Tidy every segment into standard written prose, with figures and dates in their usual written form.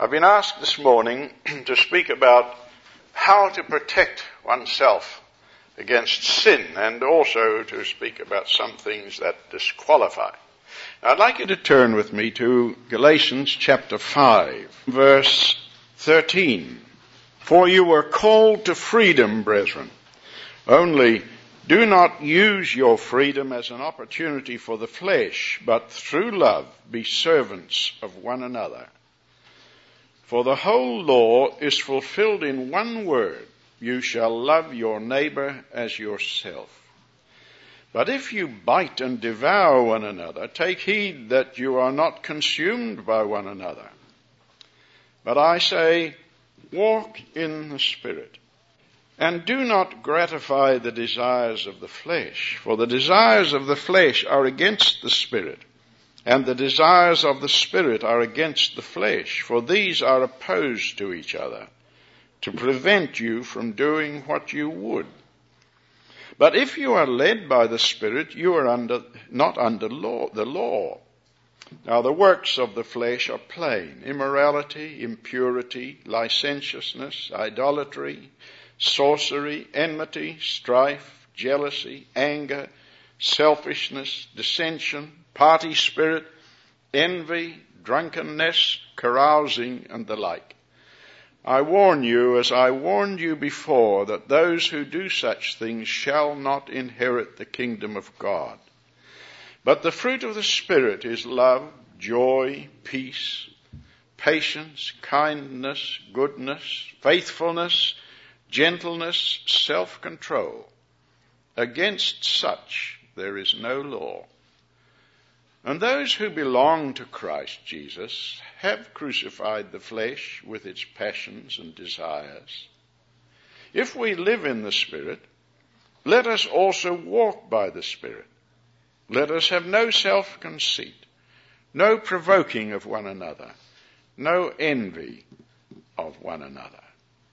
I've been asked this morning to speak about how to protect oneself against sin and also to speak about some things that disqualify. Now, I'd like you to turn with me to Galatians chapter 5, verse 13. For you were called to freedom, brethren. Only do not use your freedom as an opportunity for the flesh, but through love be servants of one another. For the whole law is fulfilled in one word, you shall love your neighbor as yourself. But if you bite and devour one another, take heed that you are not consumed by one another. But I say, walk in the Spirit, and do not gratify the desires of the flesh, for the desires of the flesh are against the Spirit, and the desires of the Spirit are against the flesh, for these are opposed to each other, to prevent you from doing what you would. But if you are led by the Spirit, you are not under the law. Now the works of the flesh are plain: immorality, impurity, licentiousness, idolatry, sorcery, enmity, strife, jealousy, anger, selfishness, dissension, party spirit, envy, drunkenness, carousing, and the like. I warn you, as I warned you before, that those who do such things shall not inherit the kingdom of God. But the fruit of the Spirit is love, joy, peace, patience, kindness, goodness, faithfulness, gentleness, self-control. Against such there is no law. And those who belong to Christ Jesus have crucified the flesh with its passions and desires. If we live in the Spirit, let us also walk by the Spirit. Let us have no self-conceit, no provoking of one another, no envy of one another.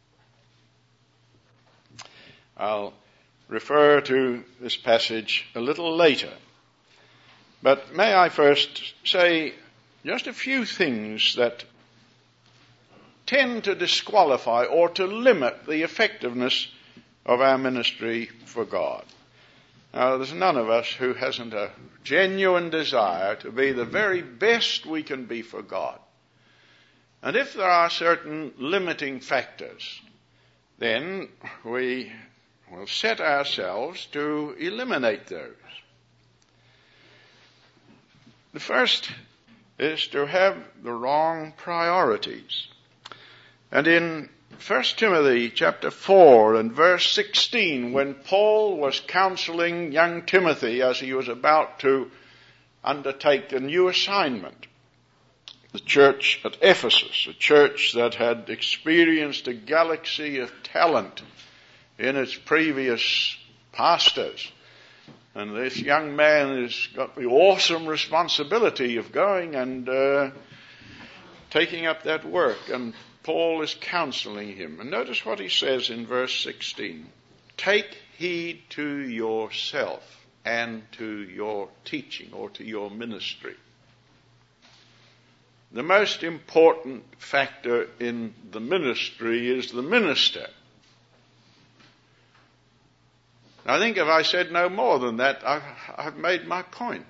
I'll refer to this passage a little later. But may I first say just a few things that tend to disqualify or to limit the effectiveness of our ministry for God. Now, there's none of us who hasn't a genuine desire to be the very best we can be for God. And if there are certain limiting factors, then we will set ourselves to eliminate those. The first is to have the wrong priorities. And in 1 Timothy chapter 4 and verse 16, when Paul was counseling young Timothy as he was about to undertake a new assignment, the church at Ephesus, a church that had experienced a galaxy of talent in its previous pastors, and this young man has got the awesome responsibility of going and taking up that work. And Paul is counseling him. And notice what he says in verse 16. Take heed to yourself and to your teaching or to your ministry. The most important factor in the ministry is the minister. I think if I said no more than that, I've made my point.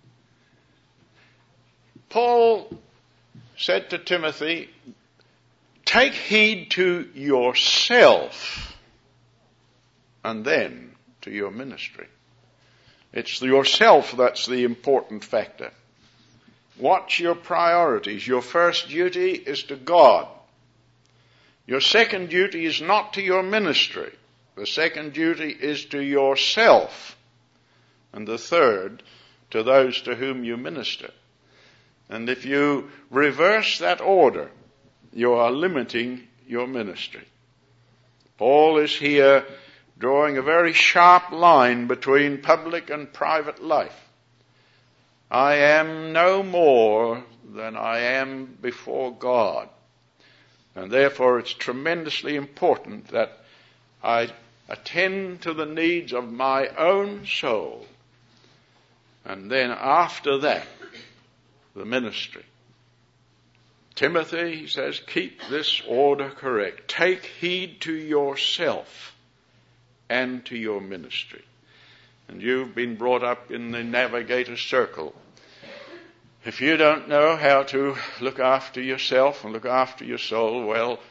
Paul said to Timothy, take heed to yourself and then to your ministry. It's yourself that's the important factor. Watch your priorities. Your first duty is to God. Your second duty is not to your ministry. The second duty is to yourself. And the third, to those to whom you minister. And if you reverse that order, you are limiting your ministry. Paul is here drawing a very sharp line between public and private life. I am no more than I am before God. And therefore it's tremendously important that I attend to the needs of my own soul. And then after that, the ministry. Timothy, he says, keep this order correct. Take heed to yourself and to your ministry. And you've been brought up in the navigator's circle. If you don't know how to look after yourself and look after your soul, well,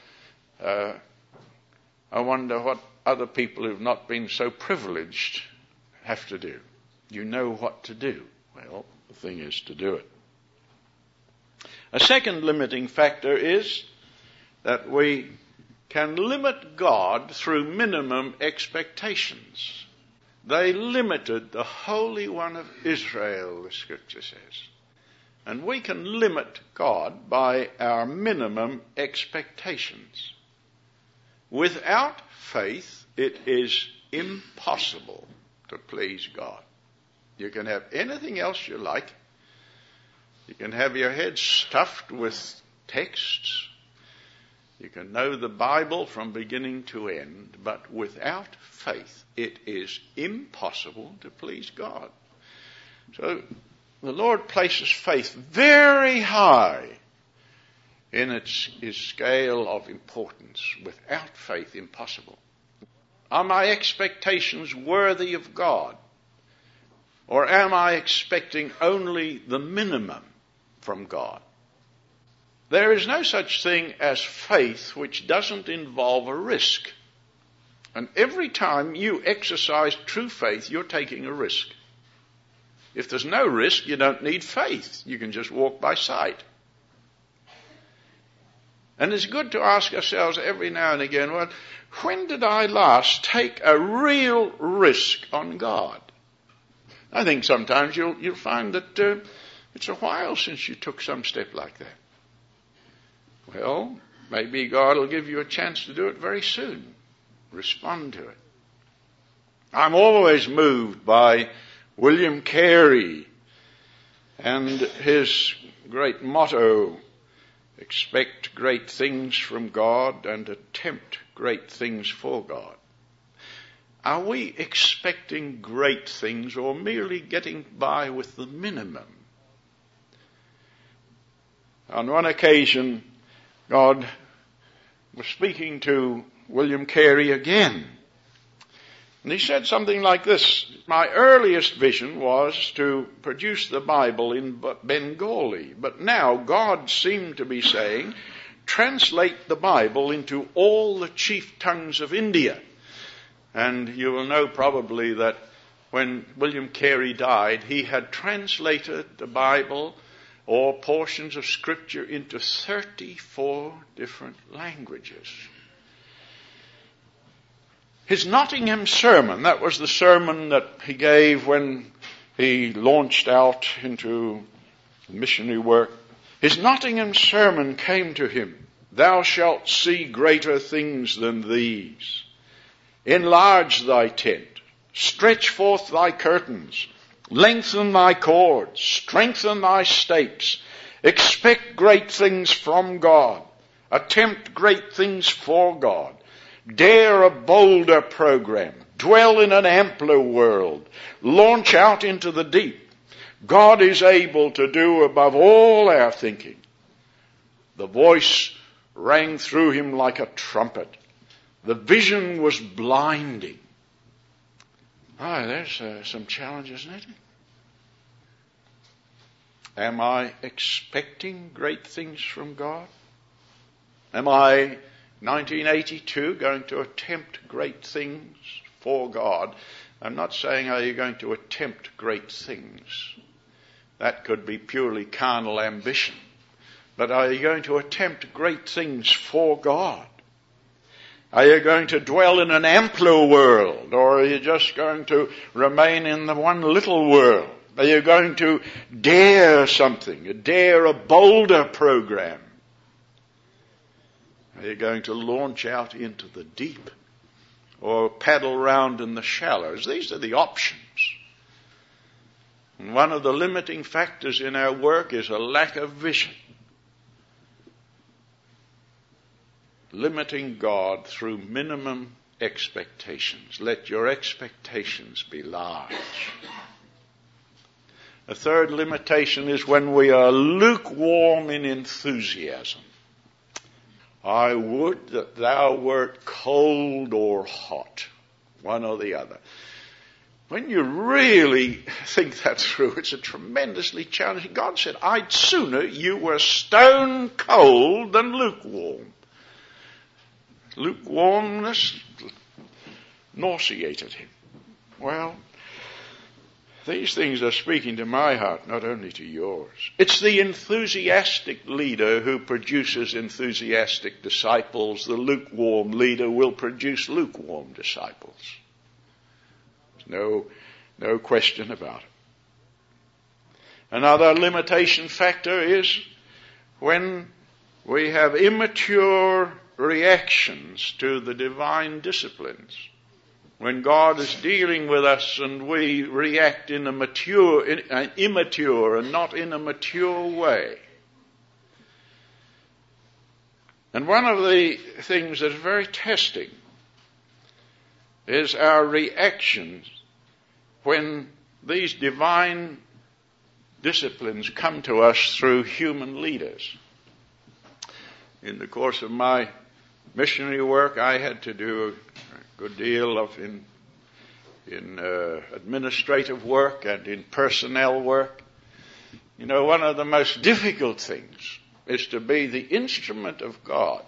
I wonder what other people who've not been so privileged have to do. You know what to do. Well, the thing is to do it. A second limiting factor is that we can limit God through minimum expectations. They limited the Holy One of Israel, the Scripture says. And we can limit God by our minimum expectations. Without faith, it is impossible to please God. You can have anything else you like. You can have your head stuffed with texts. You can know the Bible from beginning to end, but without faith, it is impossible to please God. So the Lord places faith very high in his scale of importance. Without faith, impossible. Are my expectations worthy of God? Or am I expecting only the minimum from God? There is no such thing as faith which doesn't involve a risk. And every time you exercise true faith, you're taking a risk. If there's no risk, you don't need faith. You can just walk by sight. And it's good to ask ourselves every now and again, well, when did I last take a real risk on God? I think sometimes you'll find that it's a while since you took some step like that. Well, maybe God will give you a chance to do it very soon. Respond to it. I'm always moved by William Carey and his great motto, expect great things from God and attempt great things for God. Are we expecting great things or merely getting by with the minimum? On one occasion, God was speaking to William Carey again. And he said something like this: my earliest vision was to produce the Bible in Bengali, but now God seemed to be saying, translate the Bible into all the chief tongues of India. And you will know probably that when William Carey died, he had translated the Bible or portions of Scripture into 34 different languages. His Nottingham sermon, that was the sermon that he gave when he launched out into missionary work. His Nottingham sermon came to him, thou shalt see greater things than these. Enlarge thy tent, stretch forth thy curtains, lengthen thy cords, strengthen thy stakes, expect great things from God, attempt great things for God. Dare a bolder program. Dwell in an ampler world. Launch out into the deep. God is able to do above all our thinking. The voice rang through him like a trumpet. The vision was blinding. There's some challenge, isn't it? Am I expecting great things from God? Am I 1982, going to attempt great things for God? I'm not saying are you going to attempt great things. That could be purely carnal ambition. But are you going to attempt great things for God? Are you going to dwell in an ampler world, or are you just going to remain in the one little world? Are you going to dare something, dare a bolder program? Are you going to launch out into the deep or paddle around in the shallows? These are the options. And one of the limiting factors in our work is a lack of vision. Limiting God through minimum expectations. Let your expectations be large. A third limitation is when we are lukewarm in enthusiasm. I would that thou wert cold or hot, one or the other. When you really think that through, it's a tremendously challenging. God said, I'd sooner you were stone cold than lukewarm. Lukewarmness nauseated him. Well, these things are speaking to my heart, not only to yours. It's the enthusiastic leader who produces enthusiastic disciples. The lukewarm leader will produce lukewarm disciples. No question about it. Another limitation factor is when we have immature reactions to the divine disciplines. When God is dealing with us and we react in an immature and not in a mature way. And one of the things that's very testing is our reactions when these divine disciplines come to us through human leaders. In the course of my missionary work, I had to do a good deal of in administrative work and in personnel work. You know, one of the most difficult things is to be the instrument of God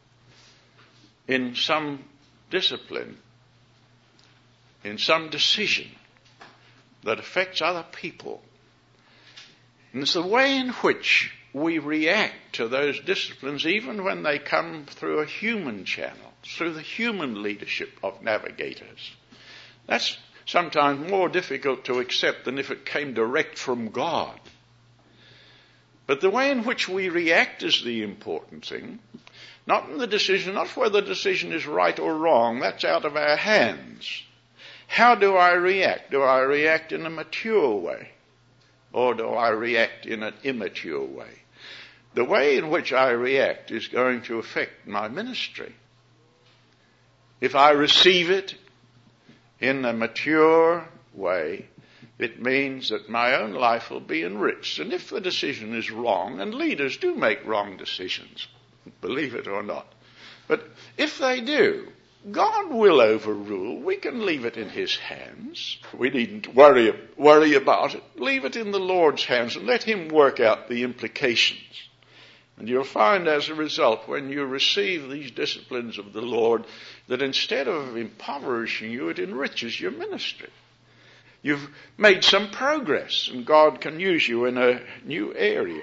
in some discipline, in some decision that affects other people. And it's the way in which we react to those disciplines, even when they come through a human channel, through the human leadership of navigators. That's sometimes more difficult to accept than if it came direct from God. But the way in which we react is the important thing. Not in the decision, not whether the decision is right or wrong. That's out of our hands. How do I react? Do I react in a mature way? Or do I react in an immature way? The way in which I react is going to affect my ministry. If I receive it in a mature way, it means that my own life will be enriched. And if the decision is wrong, and leaders do make wrong decisions, believe it or not, but if they do, God will overrule. We can leave it in his hands. We needn't worry about it. Leave it in the Lord's hands and let him work out the implications. And you'll find as a result, when you receive these disciplines of the Lord, that instead of impoverishing you, it enriches your ministry. You've made some progress, and God can use you in a new area.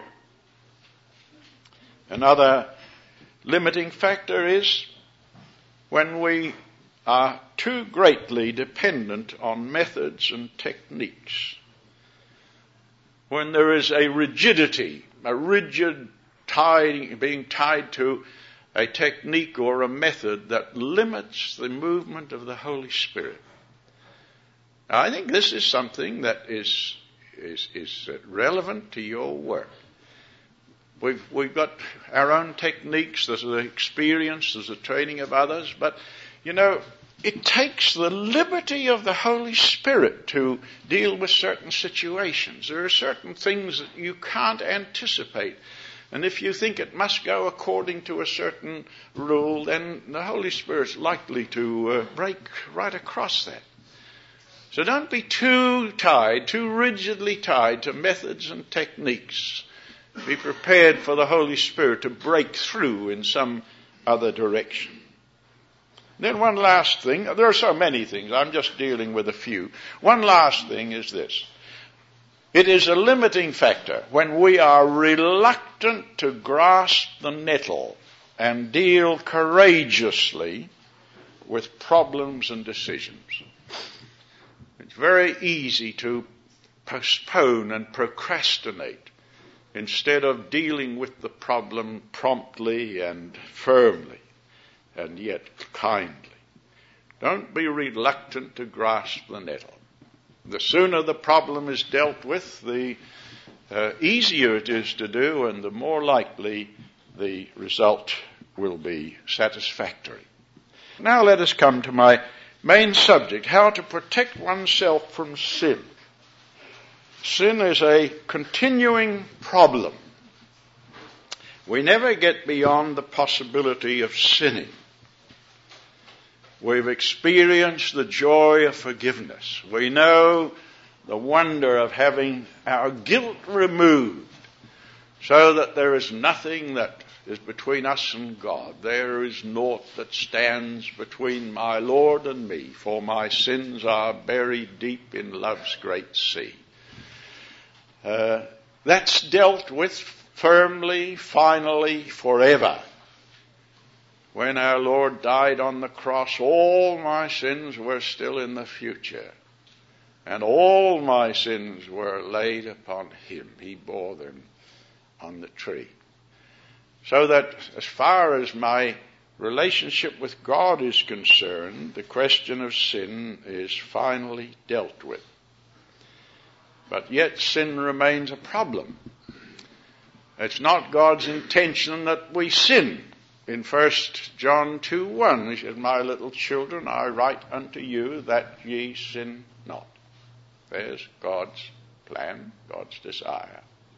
Another limiting factor is when we are too greatly dependent on methods and techniques. When there is a rigidity, a rigid being tied to a technique or a method that limits the movement of the Holy Spirit. Now, I think this is something that is relevant to your work. We've got our own techniques, there's the experience, there's the training of others, but, you know, it takes the liberty of the Holy Spirit to deal with certain situations. There are certain things that you can't anticipate. And if you think it must go according to a certain rule, then the Holy Spirit's likely to break right across that. So don't be too rigidly tied to methods and techniques. Be prepared for the Holy Spirit to break through in some other direction. Then one last thing, there are so many things, I'm just dealing with a few. One last thing is this. It is a limiting factor when we are reluctant to grasp the nettle and deal courageously with problems and decisions. It's very easy to postpone and procrastinate instead of dealing with the problem promptly and firmly and yet kindly. Don't be reluctant to grasp the nettle. The sooner the problem is dealt with, the easier it is to do, and the more likely the result will be satisfactory. Now let us come to my main subject, how to protect oneself from sin. Sin is a continuing problem. We never get beyond the possibility of sinning. We've experienced the joy of forgiveness. We know the wonder of having our guilt removed so that there is nothing that is between us and God. There is naught that stands between my Lord and me, for my sins are buried deep in love's great sea. That's dealt with firmly, finally, forever. When our Lord died on the cross, all my sins were still in the future. And all my sins were laid upon him. He bore them on the tree. So that as far as my relationship with God is concerned, the question of sin is finally dealt with. But yet sin remains a problem. It's not God's intention that we sin. In 1 John 2:1, he says, "My little children, I write unto you that ye sin not." There's God's plan, God's desire.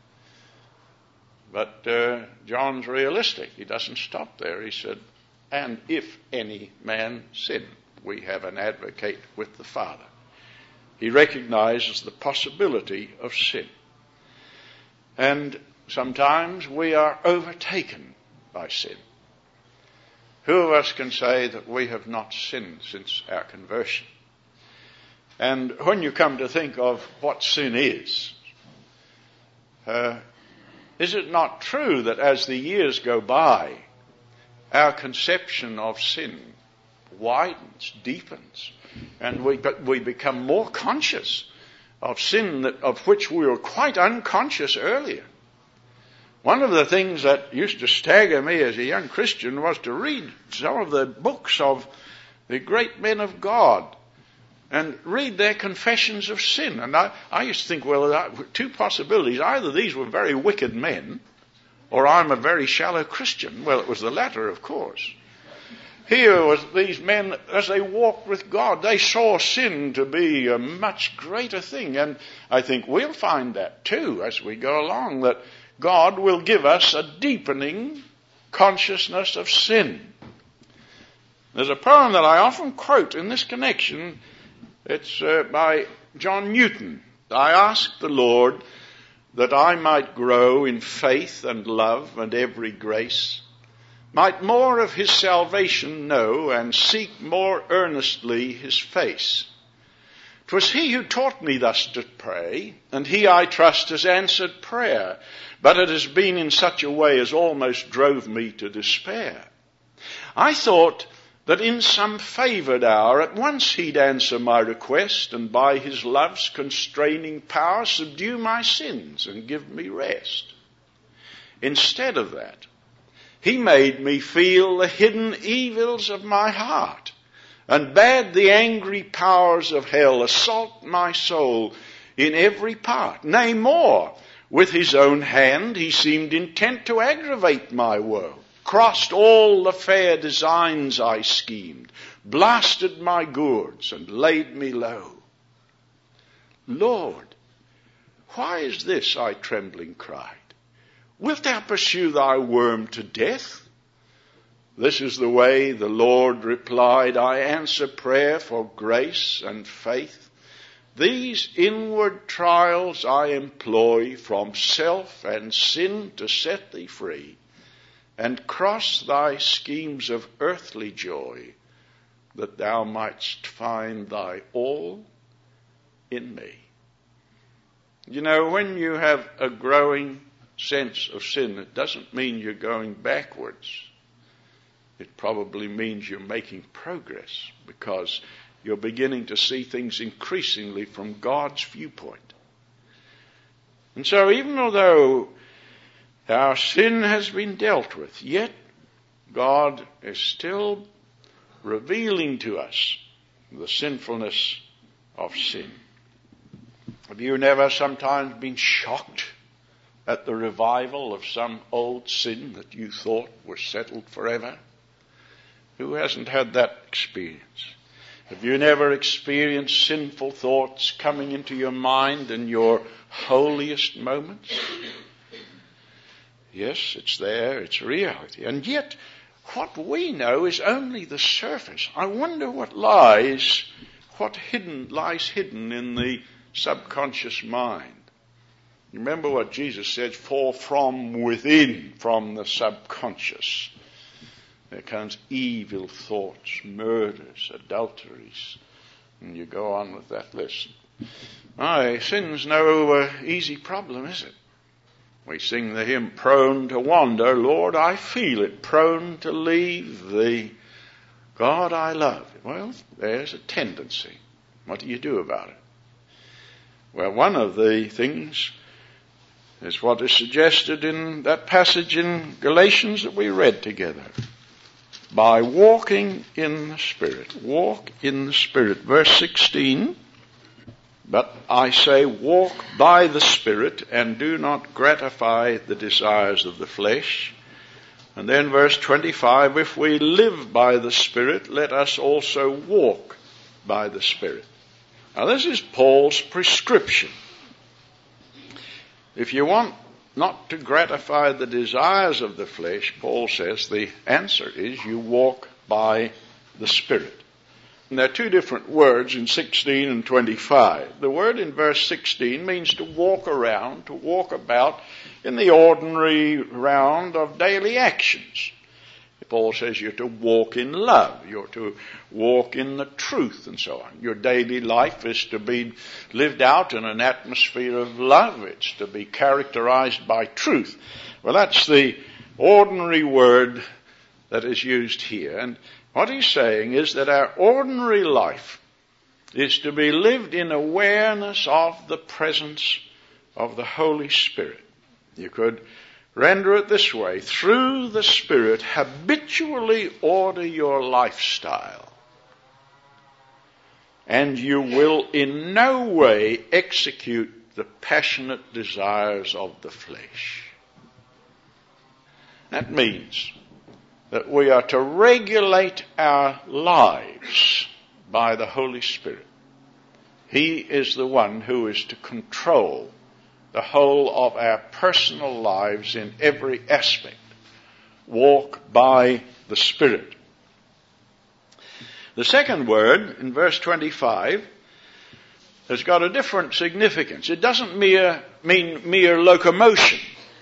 But John's realistic. He doesn't stop there. He said, "And if any man sin, we have an advocate with the Father." He recognizes the possibility of sin. And sometimes we are overtaken by sin. Who of us can say that we have not sinned since our conversion? And when you come to think of what sin is it not true that as the years go by, our conception of sin widens, deepens, and we become more conscious of sin of which we were quite unconscious earlier? One of the things that used to stagger me as a young Christian was to read some of the books of the great men of God and read their confessions of sin. And I used to think, well, two possibilities. Either these were very wicked men, or I'm a very shallow Christian. Well, it was the latter, of course. Here was these men, as they walked with God, they saw sin to be a much greater thing. And I think we'll find that too as we go along, that God will give us a deepening consciousness of sin. There's a poem that I often quote in this connection. It's by John Newton. "I asked the Lord that I might grow in faith and love and every grace, might more of his salvation know and seek more earnestly his face. 'Twas he who taught me thus to pray, and he, I trust, has answered prayer, but it has been in such a way as almost drove me to despair. I thought that in some favoured hour at once he'd answer my request, and by his love's constraining power subdue my sins and give me rest. Instead of that, he made me feel the hidden evils of my heart, and bade the angry powers of hell assault my soul in every part. Nay, more, with his own hand he seemed intent to aggravate my woe, crossed all the fair designs I schemed, blasted my gourds and laid me low. Lord, why is this? I trembling cried. Wilt thou pursue thy worm to death? This is the way, the Lord replied, I answer prayer for grace and faith. These inward trials I employ from self and sin to set thee free, and cross thy schemes of earthly joy, that thou mightst find thy all in me. You know, when you have a growing sense of sin, it doesn't mean you're going backwards. It probably means you're making progress, because you're beginning to see things increasingly from God's viewpoint. And so even though our sin has been dealt with, yet God is still revealing to us the sinfulness of sin. Have you never sometimes been shocked at the revival of some old sin that you thought was settled forever? Who hasn't had that experience? Have you never experienced sinful thoughts coming into your mind in your holiest moments? Yes, it's there, it's reality. And yet, what we know is only the surface. I wonder what lies hidden in the subconscious mind. Remember what Jesus said, for from within, from the subconscious, there comes evil thoughts, murders, adulteries, and you go on with that list. Sin's no easy problem, is it? We sing the hymn, prone to wander, Lord, I feel it, prone to leave Thee, God I love. Well, there's a tendency. What do you do about it? Well, one of the things is what is suggested in that passage in Galatians that we read together. By walking in the Spirit. Walk in the Spirit. Verse 16, but I say walk by the Spirit and do not gratify the desires of the flesh. And then verse 25, if we live by the Spirit, let us also walk by the Spirit. Now this is Paul's prescription. If you want not to gratify the desires of the flesh, Paul says the answer is you walk by the Spirit. And there are two different words in 16 and 25. The word in verse 16 means to walk around, to walk about in the ordinary round of daily actions. Paul says you're to walk in love, you're to walk in the truth and so on. Your daily life is to be lived out in an atmosphere of love. It's to be characterized by truth. Well, that's the ordinary word that is used here. And what he's saying is that our ordinary life is to be lived in awareness of the presence of the Holy Spirit. You could render it this way, through the Spirit, habitually order your lifestyle, and you will in no way execute the passionate desires of the flesh. That means that we are to regulate our lives by the Holy Spirit. He is the one who is to control the whole of our personal lives in every aspect. Walk by the Spirit. The second word in verse 25 has got a different significance. It doesn't mean mere locomotion.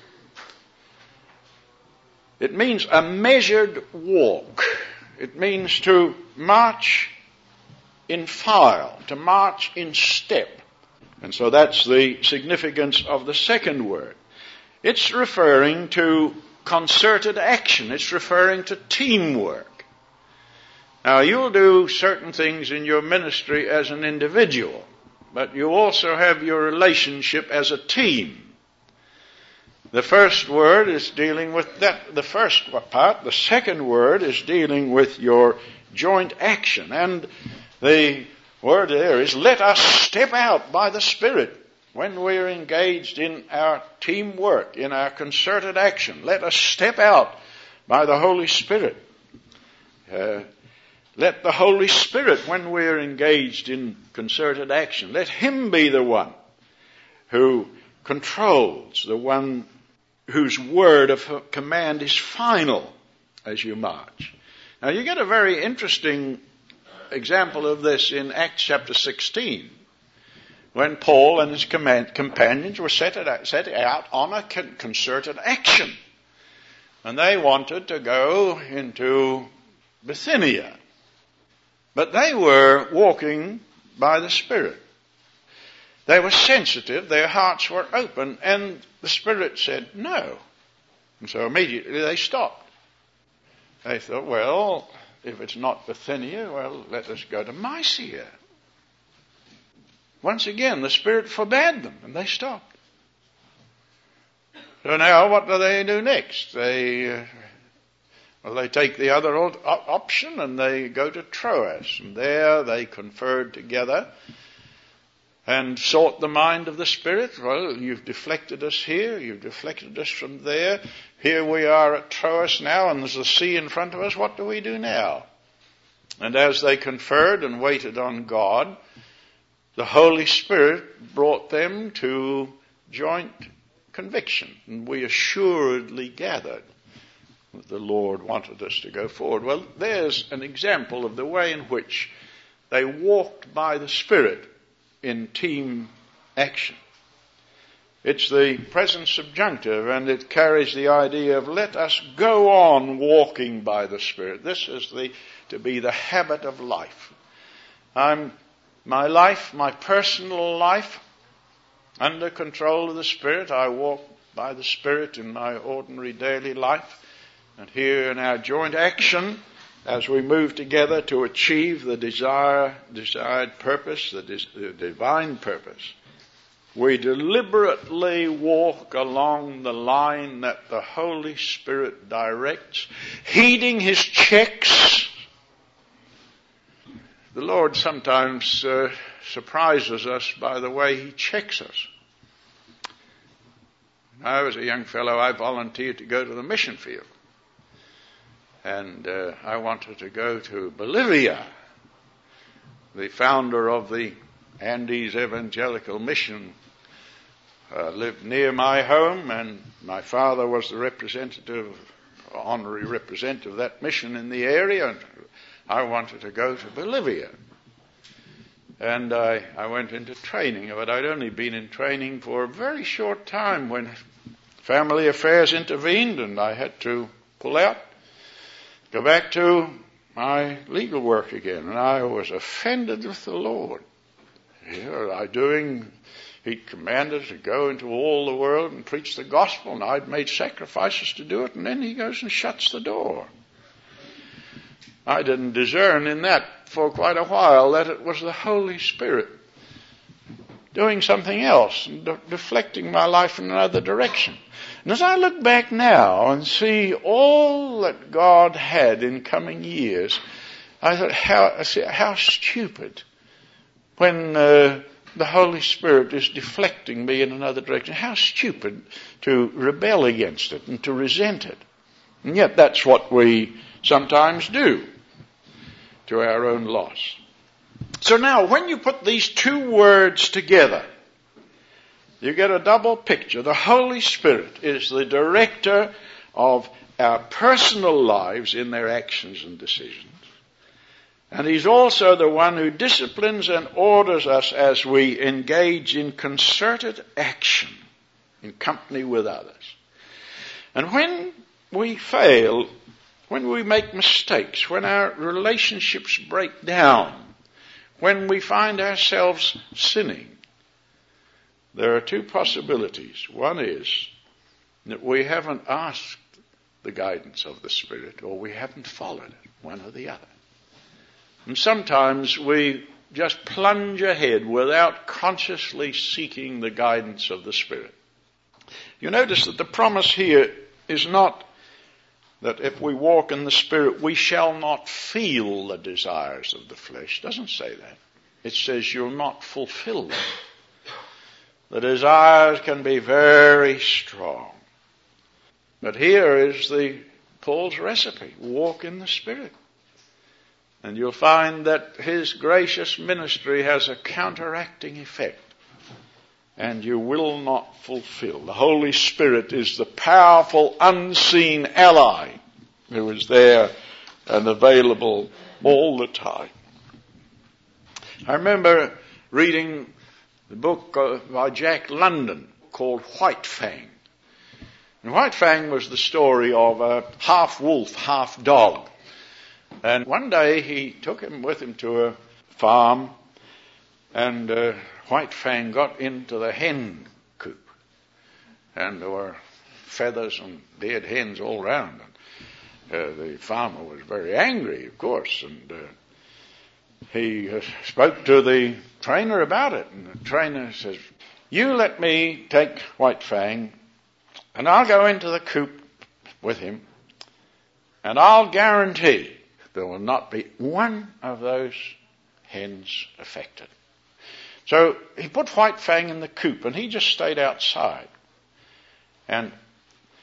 It means a measured walk. It means to march in file, to march in step. And so that's the significance of the second word. It's referring to concerted action. It's referring to teamwork. Now, you'll do certain things in your ministry as an individual, but you also have your relationship as a team. The first word is dealing with that, the first part. The second word is dealing with your joint action. And the word there is, let us step out by the Spirit when we're engaged in our teamwork, in our concerted action. Let us step out by the Holy Spirit. Let the Holy Spirit, when we're engaged in concerted action, let Him be the one who controls, the one whose word of command is final as you march. Now you get a very interesting example of this in Acts chapter 16, when Paul and his companions were set out on a concerted action. And they wanted to go into Bithynia. But they were walking by the Spirit. They were sensitive, their hearts were open, and the Spirit said no. And so immediately they stopped. They thought, well, if it's not Bithynia, well, let us go to Mysia. Once again, the Spirit forbade them, and they stopped. So now what do they do next? They take the other option and they go to Troas. And there they conferred together and sought the mind of the Spirit. Well, you've deflected us here, you've deflected us from there. Here we are at Troas now, and there's the sea in front of us. What do we do now? And as they conferred and waited on God, the Holy Spirit brought them to joint conviction. And we assuredly gathered that the Lord wanted us to go forward. Well, there's an example of the way in which they walked by the Spirit in team action. It's the present subjunctive, and it carries the idea of let us go on walking by the Spirit. This is to be the habit of life. My personal life, under control of the Spirit. I walk by the Spirit in my ordinary daily life. And here in our joint action, as we move together to achieve the desired purpose, the divine purpose, we deliberately walk along the line that the Holy Spirit directs, heeding His checks. The Lord sometimes surprises us by the way He checks us. When I was a young fellow, I volunteered to go to the mission field. And I wanted to go to Bolivia. The founder of the Andes Evangelical Mission lived near my home, and my father was the honorary representative of that mission in the area, and I wanted to go to Bolivia. And I went into training, but I'd only been in training for a very short time when family affairs intervened and I had to pull out, go back to my legal work again. And I was offended with the Lord. He commanded to go into all the world and preach the gospel, and I'd made sacrifices to do it, and then He goes and shuts the door. I didn't discern in that for quite a while that it was the Holy Spirit doing something else and deflecting my life in another direction. And as I look back now and see all that God had in coming years, I thought, how stupid when the Holy Spirit is deflecting me in another direction. How stupid to rebel against it and to resent it. And yet that's what we sometimes do to our own loss. So now, when you put these two words together, you get a double picture. The Holy Spirit is the director of our personal lives in their actions and decisions. And He's also the one who disciplines and orders us as we engage in concerted action in company with others. And when we fail, when we make mistakes, when our relationships break down, when we find ourselves sinning, there are two possibilities. One is that we haven't asked the guidance of the Spirit, or we haven't followed it, one or the other. And sometimes we just plunge ahead without consciously seeking the guidance of the Spirit. You notice that the promise here is not that if we walk in the Spirit, we shall not feel the desires of the flesh. It doesn't say that. It says you'll not fulfill them. The desires can be very strong. But here is Paul's recipe. Walk in the Spirit. And you'll find that his gracious ministry has a counteracting effect. And you will not fulfill. The Holy Spirit is the powerful, unseen ally who is there and available all the time. I remember reading the book by Jack London called White Fang. And White Fang was the story of a half wolf, half dog. And one day he took him with him to a farm, and White Fang got into the hen coop. And there were feathers and dead hens all around. And the farmer was very angry, of course, and he spoke to the trainer about it. And the trainer says, "You let me take White Fang, and I'll go into the coop with him, and I'll guarantee there will not be one of those hens affected." So he put White Fang in the coop, and he just stayed outside. And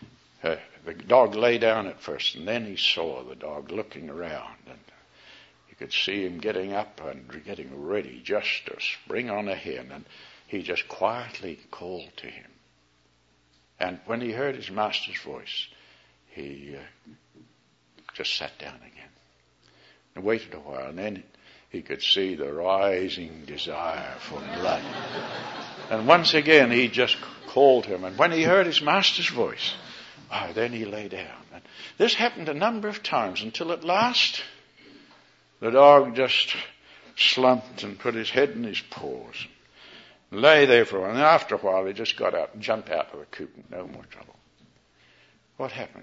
the dog lay down at first, and then he saw the dog looking around. And you could see him getting up and getting ready just to spring on a hen, and he just quietly called to him. And when he heard his master's voice, he just sat down again and waited a while, and then he could see the rising desire for blood. And once again he just called him, and when he heard his master's voice, then he lay down. And this happened a number of times until at last the dog just slumped and put his head in his paws and lay there for a while. And after a while he just got out and jumped out of the coop and no more trouble. What happened?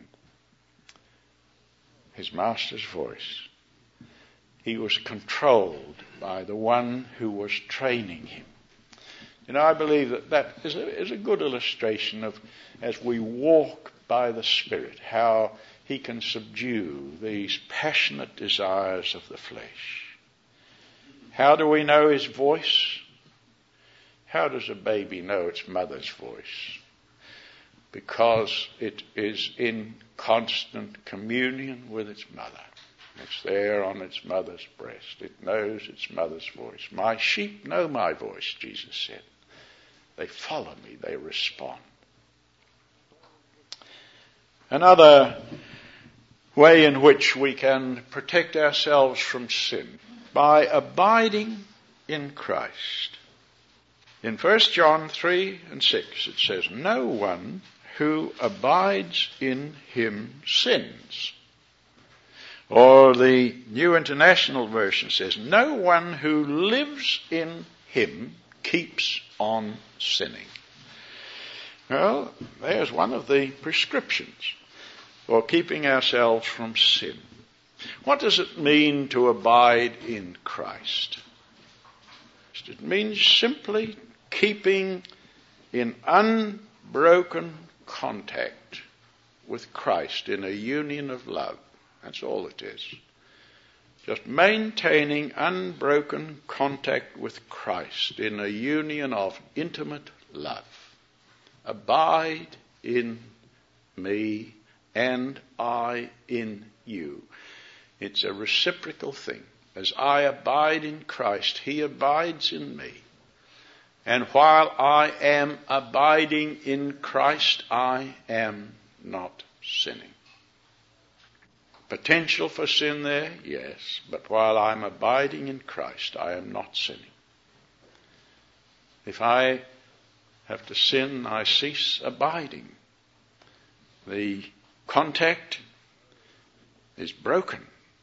His master's voice. He was controlled by the one who was training him. I believe that is a good illustration of, as we walk by the Spirit, how he can subdue these passionate desires of the flesh. How do we know his voice? How does a baby know its mother's voice? Because it is in constant communion with its mother. It's there on its mother's breast. It knows its mother's voice. My sheep know my voice, Jesus said. They follow me. They respond. Another way in which we can protect ourselves from sin, by abiding in Christ. In 1 John 3 and 6 it says, no one who abides in him sins. Or the New International Version says, no one who lives in him keeps on sinning. Well, there's one of the prescriptions for keeping ourselves from sin. What does it mean to abide in Christ? It means simply keeping in unbroken contact with Christ in a union of love. That's all it is. Just maintaining unbroken contact with Christ in a union of intimate love. Abide in me and I in you. It's a reciprocal thing. As I abide in Christ, he abides in me. And while I am abiding in Christ, I am not sinning. Potential for sin there? Yes. But while I'm abiding in Christ, I am not sinning. If I have to sin, I cease abiding. The contact is broken.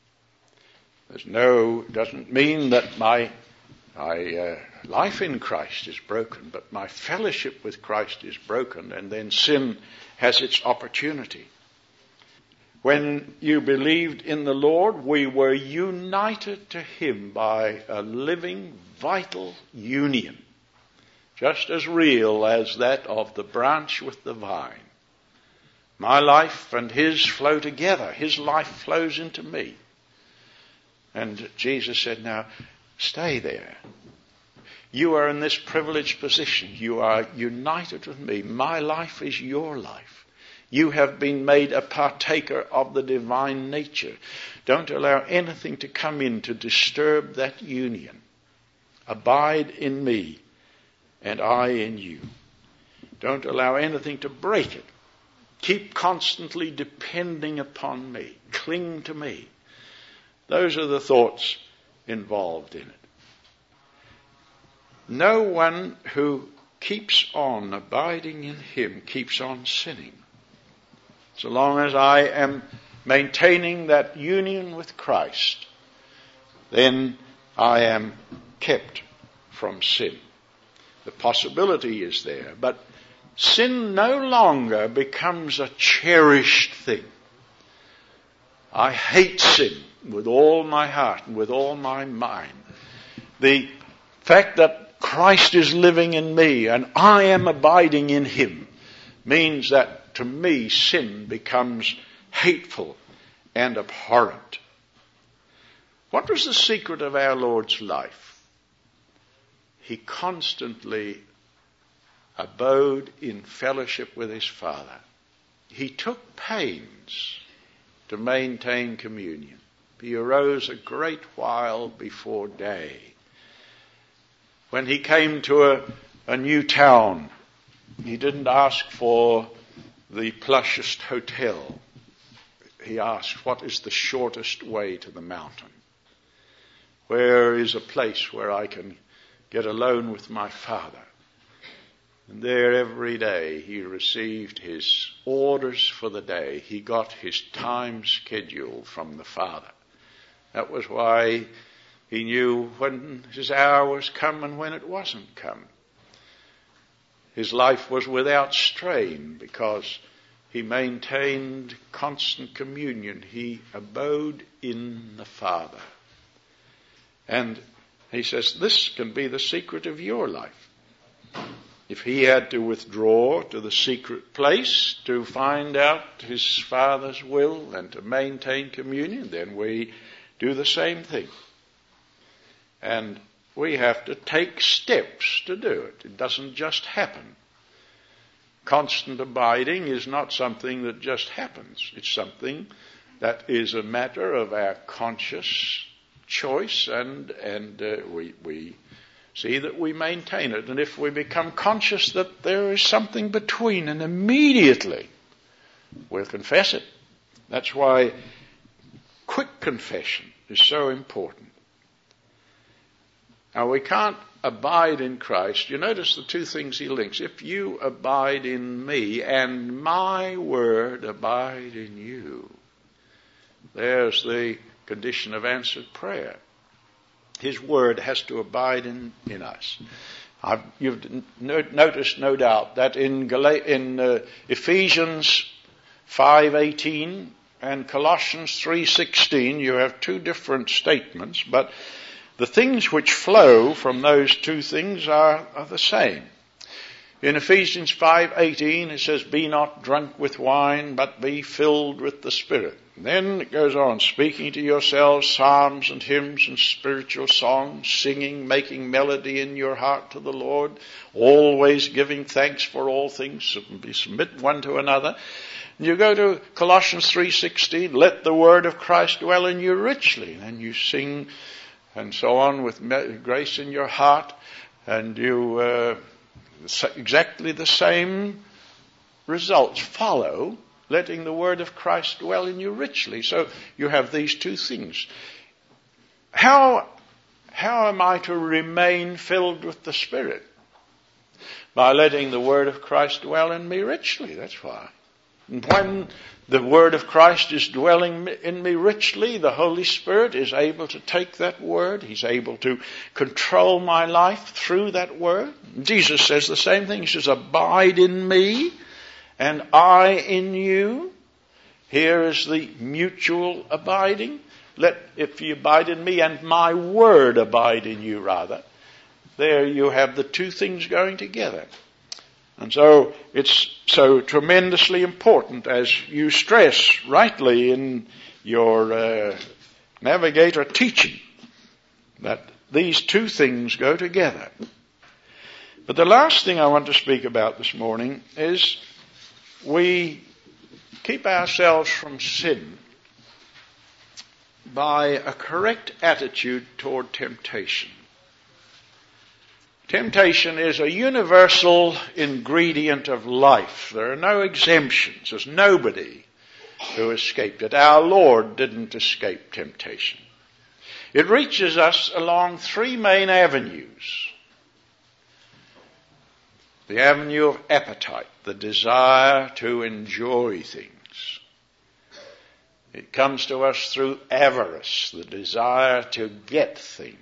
Doesn't mean that my life in Christ is broken, but my fellowship with Christ is broken, and then sin has its opportunity. When you believed in the Lord, we were united to him by a living, vital union, just as real as that of the branch with the vine. My life and his flow together. His life flows into me. And Jesus said, now, stay there. You are in this privileged position. You are united with me. My life is your life. You have been made a partaker of the divine nature. Don't allow anything to come in to disturb that union. Abide in me and I in you. Don't allow anything to break it. Keep constantly depending upon me. Cling to me. Those are the thoughts involved in it. No one who keeps on abiding in him keeps on sinning. So long as I am maintaining that union with Christ, then I am kept from sin. The possibility is there, but sin no longer becomes a cherished thing. I hate sin with all my heart and with all my mind. The fact that Christ is living in me and I am abiding in him means that to me sin becomes hateful and abhorrent. What was the secret of our Lord's life? He constantly abode in fellowship with his Father. He took pains to maintain communion. He arose a great while before day. When he came to a new town, he didn't ask for the plushest hotel. He asked, what is the shortest way to the mountain? Where is a place where I can get alone with my Father? And there every day he received his orders for the day. He got his time schedule from the Father. That was why he knew when his hour was come and when it wasn't come. His life was without strain because he maintained constant communion. He abode in the Father. And he says, this can be the secret of your life. If he had to withdraw to the secret place to find out his Father's will and to maintain communion, then we do the same thing. And we have to take steps to do it. It doesn't just happen. Constant abiding is not something that just happens. It's something that is a matter of our conscious choice, and we see that we maintain it. And if we become conscious that there is something between, and immediately we'll confess it. That's why quick confession is so important. Now, we can't abide in Christ. You notice the two things he links. If you abide in me and my word abide in you, there's the condition of answered prayer. His word has to abide in us. You've noticed, no doubt, that in Ephesians 5:18 and Colossians 3:16, you have two different statements, but the things which flow from those two things are the same. In Ephesians 5:18, it says, be not drunk with wine, but be filled with the Spirit. And then it goes on, speaking to yourselves psalms and hymns and spiritual songs, singing, making melody in your heart to the Lord, always giving thanks for all things, submit one to another. And you go to Colossians 3:16, let the word of Christ dwell in you richly. And you sing and so on with grace in your heart, and you exactly the same results follow, letting the word of Christ dwell in you richly. So you have these two things. How am I to remain filled with the Spirit? By letting the word of Christ dwell in me richly, that's why. And when the word of Christ is dwelling in me richly, the Holy Spirit is able to take that word. He's able to control my life through that word. Jesus says the same thing. He says, abide in me and I in you. Here is the mutual abiding. If you abide in me and my word abide in you, rather. There you have the two things going together. And so it's so tremendously important, as you stress rightly in your Navigator teaching, that these two things go together. But the last thing I want to speak about this morning is we keep ourselves from sin by a correct attitude toward temptation. Temptation is a universal ingredient of life. There are no exemptions. There's nobody who escaped it. Our Lord didn't escape temptation. It reaches us along three main avenues. The avenue of appetite, the desire to enjoy things. It comes to us through avarice, the desire to get things.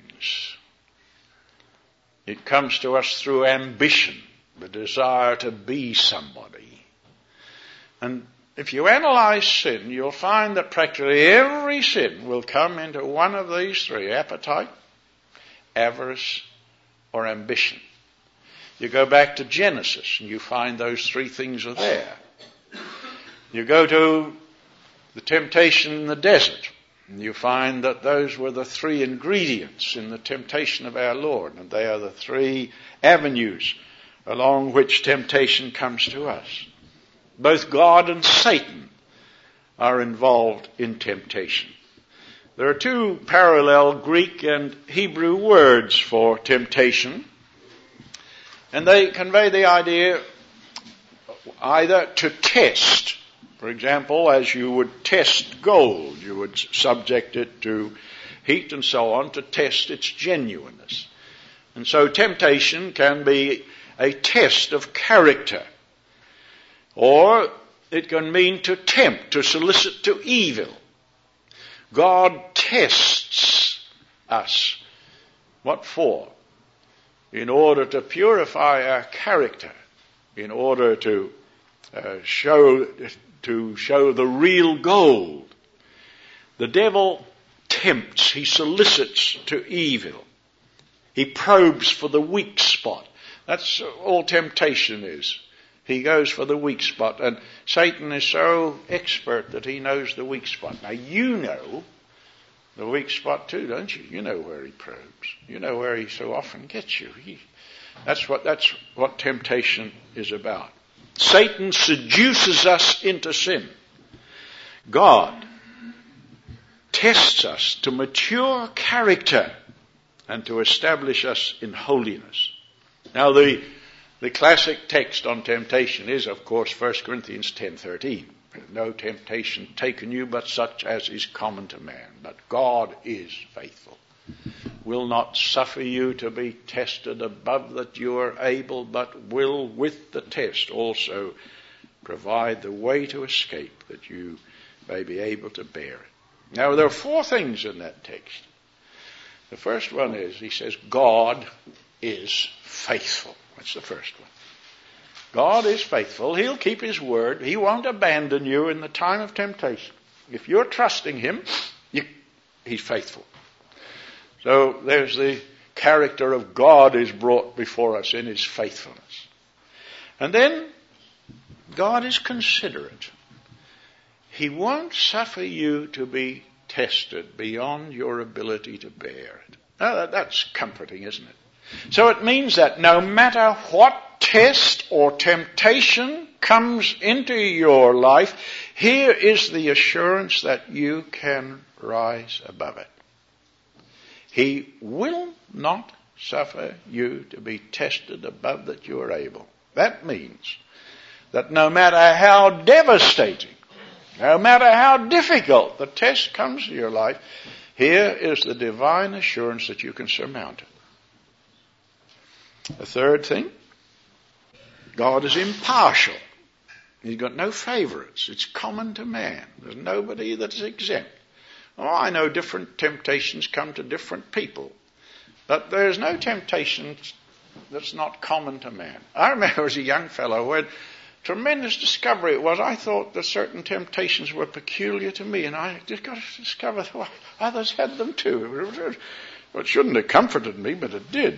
It comes to us through ambition, the desire to be somebody. And if you analyze sin, you'll find that practically every sin will come into one of these three: appetite, avarice, or ambition. You go back to Genesis and you find those three things are there. You go to the temptation in the desert, and you find that those were the three ingredients in the temptation of our Lord, and they are the three avenues along which temptation comes to us. Both God and Satan are involved in temptation. There are two parallel Greek and Hebrew words for temptation, and they convey the idea either to test. For example, as you would test gold, you would subject it to heat and so on to test its genuineness. And so temptation can be a test of character, or it can mean to tempt, to solicit to evil. God tests us. What for? In order to purify our character, in order to show the real gold. The devil tempts, he solicits to evil. He probes for the weak spot. That's all temptation is. He goes for the weak spot, and Satan is so expert that he knows the weak spot. Now you know the weak spot too, don't you? You know where he probes. You know where he so often gets you. That's what temptation is about. Satan seduces us into sin. God tests us to mature character and to establish us in holiness. Now the classic text on temptation is, of course, 1 Corinthians 10:13. No temptation taken you but such as is common to man. But God is faithful, will not suffer you to be tested above that you are able, but will with the test also provide the way to escape that you may be able to bear it. Now there are four things in that text. The first one is, he says, God is faithful. That's the first one. God is faithful. He'll keep his word. He won't abandon you in the time of temptation. If you're trusting him, he's faithful. So there's the character of God is brought before us in his faithfulness. And then God is considerate. He won't suffer you to be tested beyond your ability to bear it. Now, that's comforting, isn't it? So it means that no matter what test or temptation comes into your life, here is the assurance that you can rise above it. He will not suffer you to be tested above that you are able. That means that no matter how devastating, no matter how difficult the test comes to your life, here is the divine assurance that you can surmount it. The third thing, God is impartial. He's got no favorites. It's common to man. There's nobody that's exempt. Oh, I know different temptations come to different people, but there's no temptation that's not common to man. I remember as a young fellow when tremendous discovery it was. I thought that certain temptations were peculiar to me, and I just got to discover that others had them too. Well, it shouldn't have comforted me, but it did.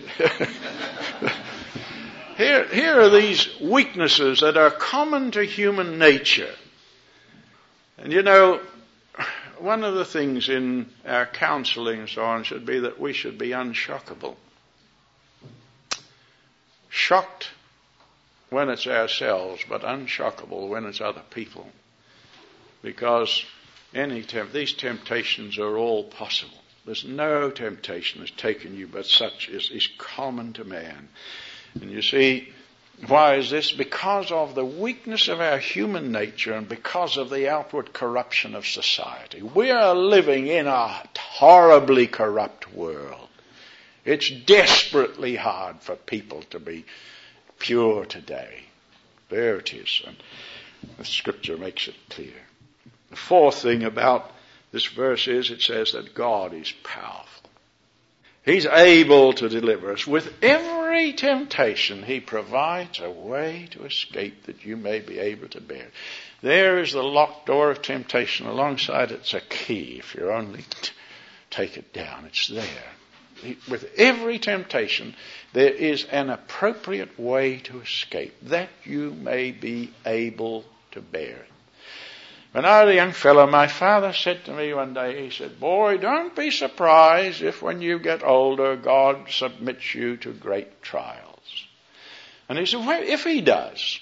Here are these weaknesses that are common to human nature. And you know, one of the things in our counseling and so on should be that we should be unshockable. Shocked when it's ourselves, but unshockable when it's other people. Because these temptations are all possible. There's no temptation that's taken you but such as is common to man. And you see, why is this? Because of the weakness of our human nature and because of the outward corruption of society. We are living in a horribly corrupt world. It's desperately hard for people to be pure today. There it is. And the scripture makes it clear. The fourth thing about this verse is it says that God is powerful. He's able to deliver us. With every temptation, he provides a way to escape that you may be able to bear. There is the locked door of temptation. Alongside it's a key. If you only take it down, it's there. With every temptation, there is an appropriate way to escape that you may be able to bear it. When I was a young fellow, my father said to me one day, he said, "Boy, don't be surprised if when you get older, God submits you to great trials." And he said, well, if he does,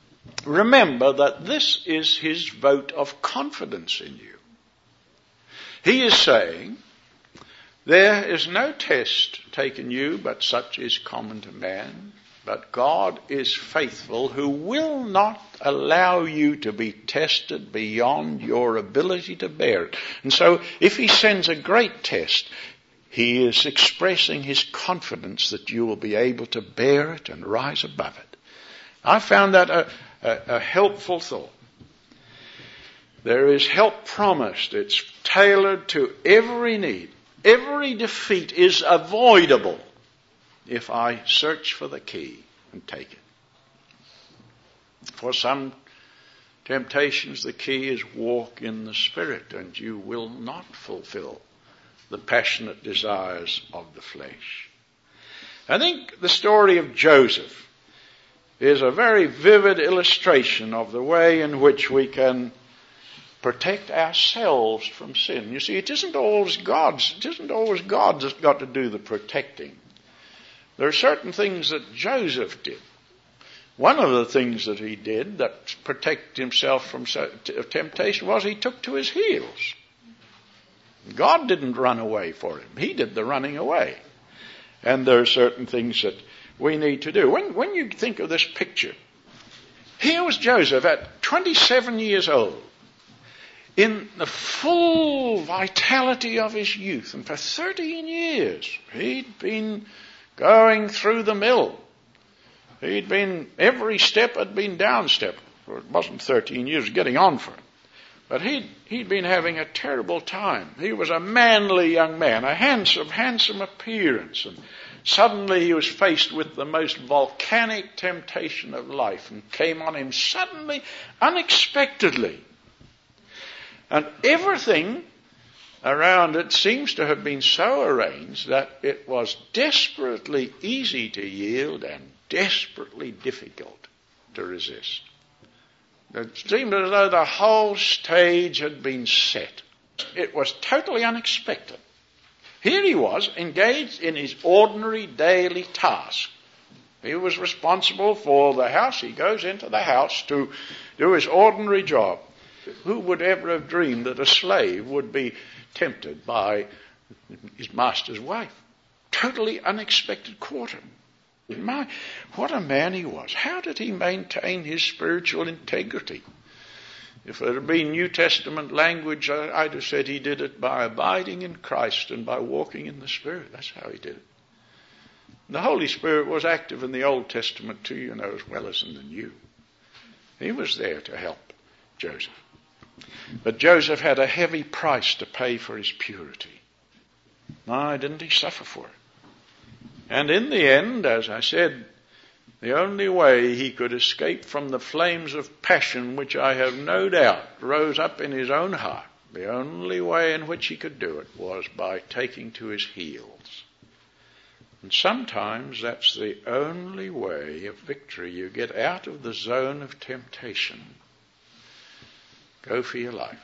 remember that this is his vote of confidence in you. He is saying, there is no test taken you, but such is common to man. But God is faithful, who will not allow you to be tested beyond your ability to bear it. And so if he sends a great test, he is expressing his confidence that you will be able to bear it and rise above it. I found that a helpful thought. There is help promised. It's tailored to every need. Every defeat is avoidable if I search for the key and take it. For some temptations, the key is walk in the Spirit, and you will not fulfill the passionate desires of the flesh. I think the story of Joseph is a very vivid illustration of the way in which we can protect ourselves from sin. You see, it isn't always God that's got to do the protecting. There are certain things that Joseph did. One of the things that he did that protected himself from temptation was he took to his heels. God didn't run away for him. He did the running away. And there are certain things that we need to do. When you think of this picture, here was Joseph at 27 years old, in the full vitality of his youth. And for 13 years, he'd been going through the mill. Every step had been downstep. It wasn't 13 years, getting on for him. But he'd been having a terrible time. He was a manly young man, a handsome appearance. And suddenly he was faced with the most volcanic temptation of life, and came on him suddenly, unexpectedly. And everything around it seems to have been so arranged that it was desperately easy to yield and desperately difficult to resist. It seemed as though the whole stage had been set. It was totally unexpected. Here he was, engaged in his ordinary daily task. He was responsible for the house. He goes into the house to do his ordinary job. Who would ever have dreamed that a slave would be tempted by his master's wife? Totally unexpected quarter. What a man he was. How did he maintain his spiritual integrity? If it had been New Testament language, I'd have said he did it by abiding in Christ and by walking in the Spirit. That's how he did it. The Holy Spirit was active in the Old Testament too, as well as in the New. He was there to help Joseph. But Joseph had a heavy price to pay for his purity. Why didn't he suffer for it? And in the end, as I said, the only way he could escape from the flames of passion, which I have no doubt rose up in his own heart, the only way in which he could do it was by taking to his heels. And sometimes that's the only way of victory. You get out of the zone of temptation. Go for your life.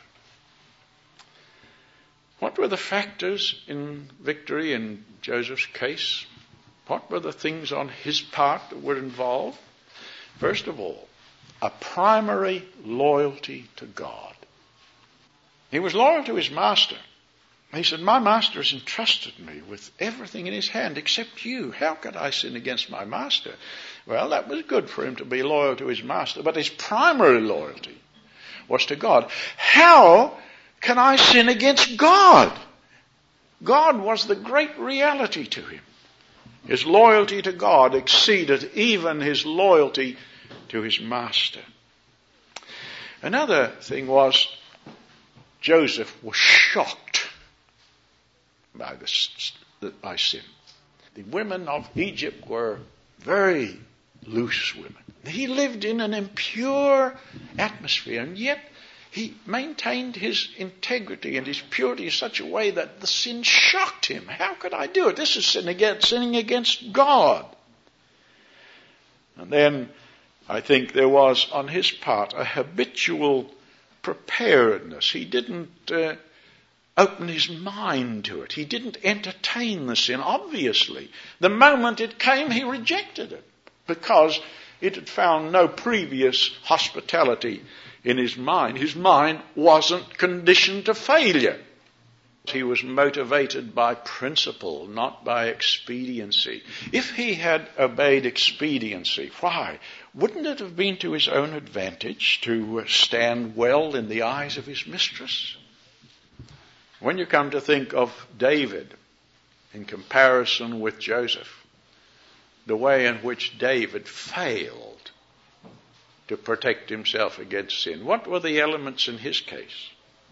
What were the factors in victory in Joseph's case? What were the things on his part that were involved? First of all, a primary loyalty to God. He was loyal to his master. He said, my master has entrusted me with everything in his hand except you. How could I sin against my master? Well, that was good for him to be loyal to his master, but his primary loyalty was to God. How can I sin against God? God was the great reality to him. His loyalty to God exceeded even his loyalty to his master. Another thing was Joseph was shocked by sin. The women of Egypt were very loose women. He lived in an impure atmosphere, and yet he maintained his integrity and his purity in such a way that the sin shocked him. How could I do it? This is sinning against God. And then I think there was on his part a habitual preparedness. He didn't open his mind to it. He didn't entertain the sin. Obviously, the moment it came, he rejected it because it had found no previous hospitality in his mind. His mind wasn't conditioned to failure. He was motivated by principle, not by expediency. If he had obeyed expediency, why? Wouldn't it have been to his own advantage to stand well in the eyes of his mistress? When you come to think of David in comparison with Joseph, the way in which David failed to protect himself against sin, what were the elements in his case?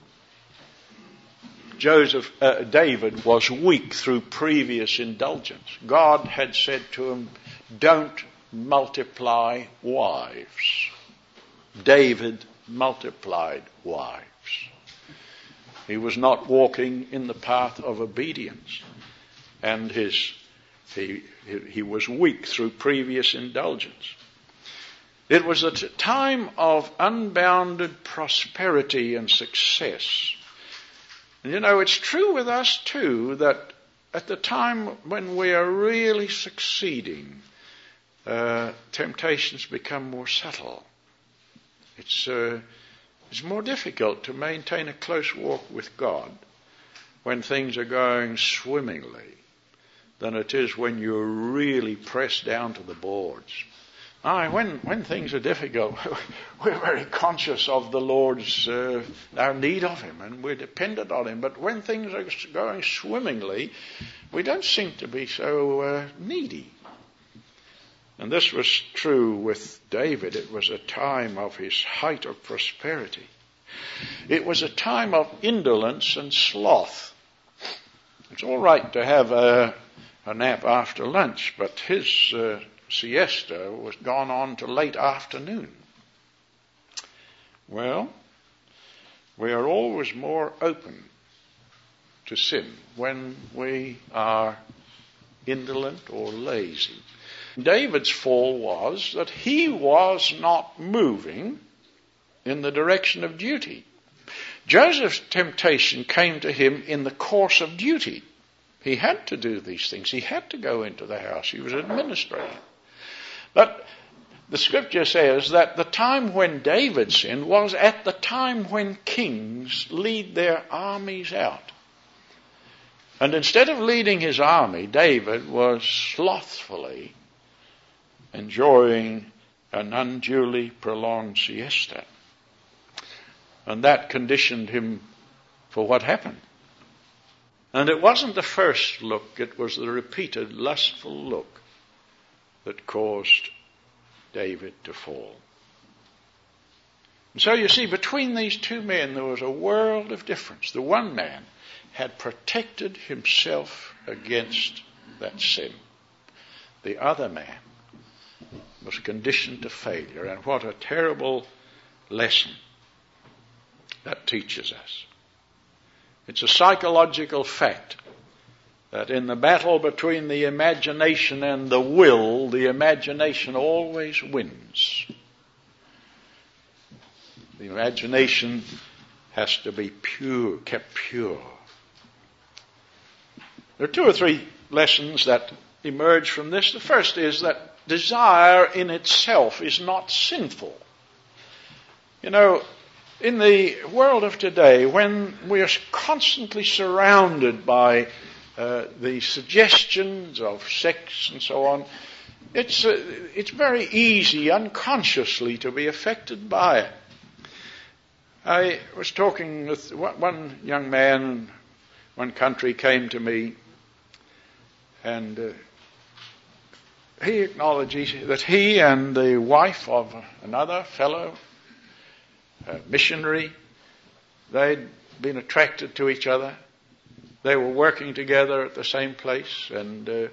David was weak through previous indulgence. God had said to him, don't multiply wives. David multiplied wives. He was not walking in the path of obedience. And he was weak through previous indulgence. It was a time of unbounded prosperity and success. And it's true with us too that at the time when we are really succeeding, temptations become more subtle. It's more difficult to maintain a close walk with God when things are going swimmingly than it is when you're really pressed down to the boards. When things are difficult, we're very conscious of the Lord's, our need of Him, and we're dependent on Him. But when things are going swimmingly, we don't seem to be so needy. And this was true with David. It was a time of his height of prosperity. It was a time of indolence and sloth. It's all right to have a nap after lunch, but his siesta was gone on to late afternoon. Well, we are always more open to sin when we are indolent or lazy. David's fall was that he was not moving in the direction of duty. Joseph's temptation came to him in the course of duty. He had to do these things. He had to go into the house. He was administrating. But the scripture says that the time when David sinned was at the time when kings lead their armies out. And instead of leading his army, David was slothfully enjoying an unduly prolonged siesta. And that conditioned him for what happened. And it wasn't the first look, it was the repeated lustful look that caused David to fall. And so you see, between these two men there was a world of difference. The one man had protected himself against that sin. The other man was conditioned to failure. And what a terrible lesson that teaches us. It's a psychological fact that in the battle between the imagination and the will, the imagination always wins. The imagination has to be pure, kept pure. There are two or three lessons that emerge from this. The first is that desire in itself is not sinful. In the world of today, when we are constantly surrounded by the suggestions of sex and so on, it's very easy unconsciously to be affected by it. I was talking with one young man in one country came to me, and he acknowledged that he and the wife of another fellow missionary, they'd been attracted to each other. They were working together at the same place, and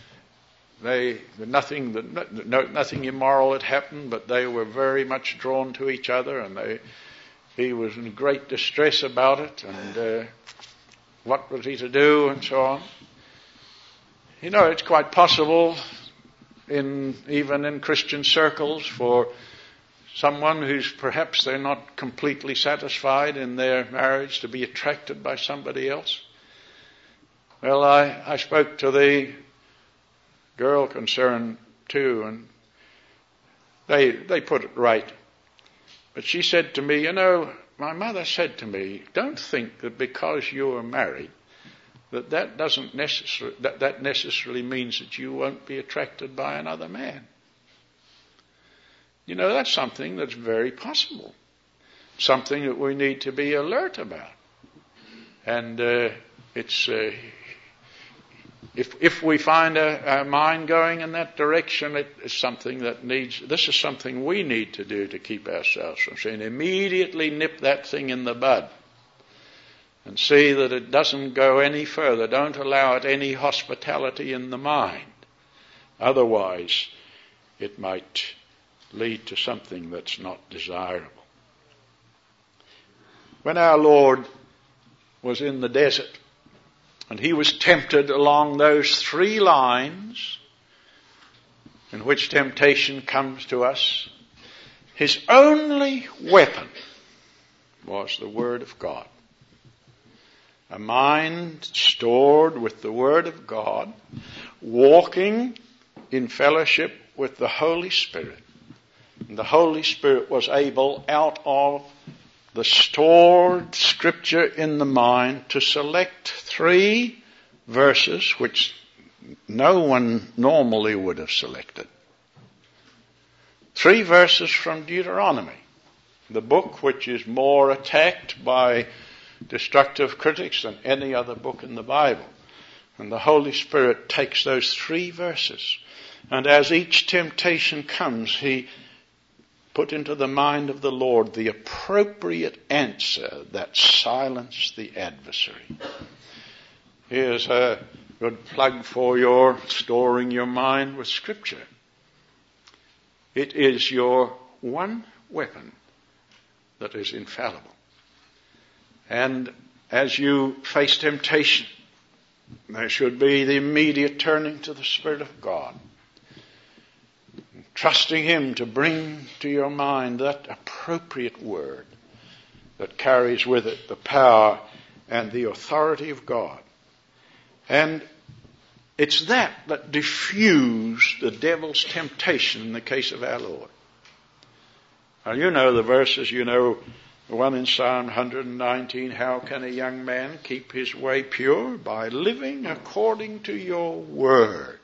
nothing immoral had happened, but they were very much drawn to each other, and he was in great distress about it, and what was he to do, and so on. It's quite possible, even in Christian circles, for someone who's perhaps they're not completely satisfied in their marriage to be attracted by somebody else. Well, I spoke to the girl concerned too, and they put it right. But she said to me, my mother said to me, don't think that because you are married that necessarily means that you won't be attracted by another man. You know, that's something that's very possible. Something that we need to be alert about. And if we find our mind going in that direction, it's something this is something we need to do to keep ourselves from sin. Immediately nip that thing in the bud and see that it doesn't go any further. Don't allow it any hospitality in the mind. Otherwise, it might lead to something that's not desirable. When our Lord was in the desert, and he was tempted along those three lines in which temptation comes to us, his only weapon was the Word of God. A mind stored with the Word of God, walking in fellowship with the Holy Spirit. And the Holy Spirit was able, out of the stored Scripture in the mind, to select 3 verses which no one normally would have selected. 3 verses from Deuteronomy, the book which is more attacked by destructive critics than any other book in the Bible. And the Holy Spirit takes those 3 verses, and as each temptation comes, he put into the mind of the Lord the appropriate answer that silenced the adversary. Here's a good plug for your storing your mind with Scripture. It is your one weapon that is infallible. And as you face temptation, there should be the immediate turning to the Spirit of God, trusting him to bring to your mind that appropriate word that carries with it the power and the authority of God. And it's that diffused the devil's temptation in the case of our Lord. Now, you know the verses, the one in Psalm 119, how can a young man keep his way pure? By living according to your word.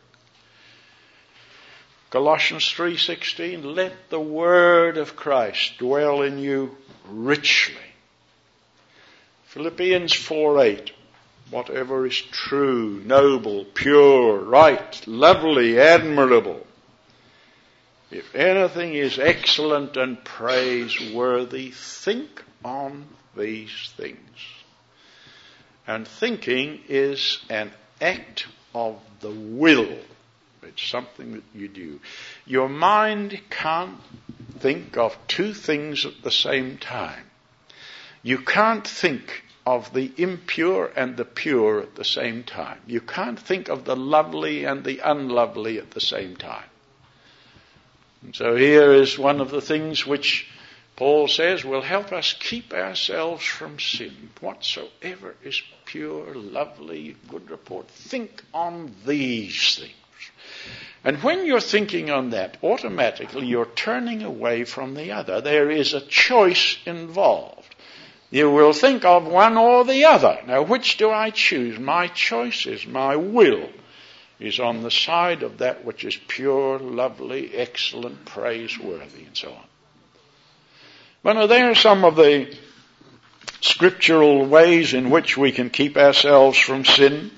Colossians 3:16, let the word of Christ dwell in you richly. Philippians 4:8, whatever is true, noble, pure, right, lovely, admirable, if anything is excellent and praiseworthy, think on these things. And thinking is an act of the will. It's something that you do. Your mind can't think of 2 things at the same time. You can't think of the impure and the pure at the same time. You can't think of the lovely and the unlovely at the same time. And so here is one of the things which Paul says will help us keep ourselves from sin. Whatsoever is pure, lovely, good report, think on these things. And when you're thinking on that, automatically you're turning away from the other. There is a choice involved. You will think of one or the other. Now, which do I choose? My choice is, my will is on the side of that which is pure, lovely, excellent, praiseworthy, and so on. But now, there are some of the scriptural ways in which we can keep ourselves from sin.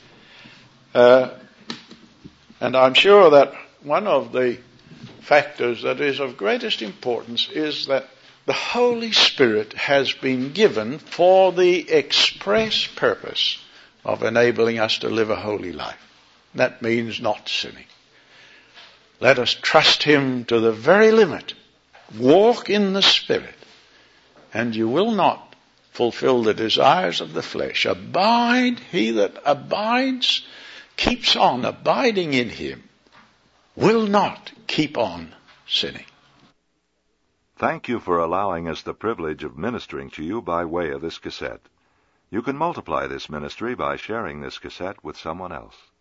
And I'm sure that one of the factors that is of greatest importance is that the Holy Spirit has been given for the express purpose of enabling us to live a holy life. That means not sinning. Let us trust him to the very limit. Walk in the Spirit, and you will not fulfill the desires of the flesh. Abide, he that abides, keeps on abiding in him, will not keep on sinning. Thank you for allowing us the privilege of ministering to you by way of this cassette. You can multiply this ministry by sharing this cassette with someone else.